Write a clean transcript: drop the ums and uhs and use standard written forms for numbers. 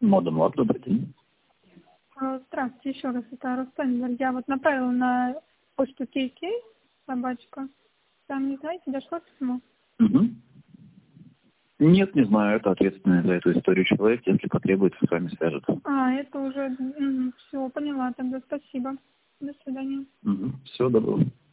Модем Лаб, добрый день. Здравствуйте, еще раз, это Рустам. Я вот направила на почту KK, собачка. Там, не знаете, дошло письмо? Угу. Нет, не знаю, это ответственный за эту историю человек, если потребуется, с вами свяжется. Это уже, все, поняла, тогда спасибо. До свидания. Всего доброго.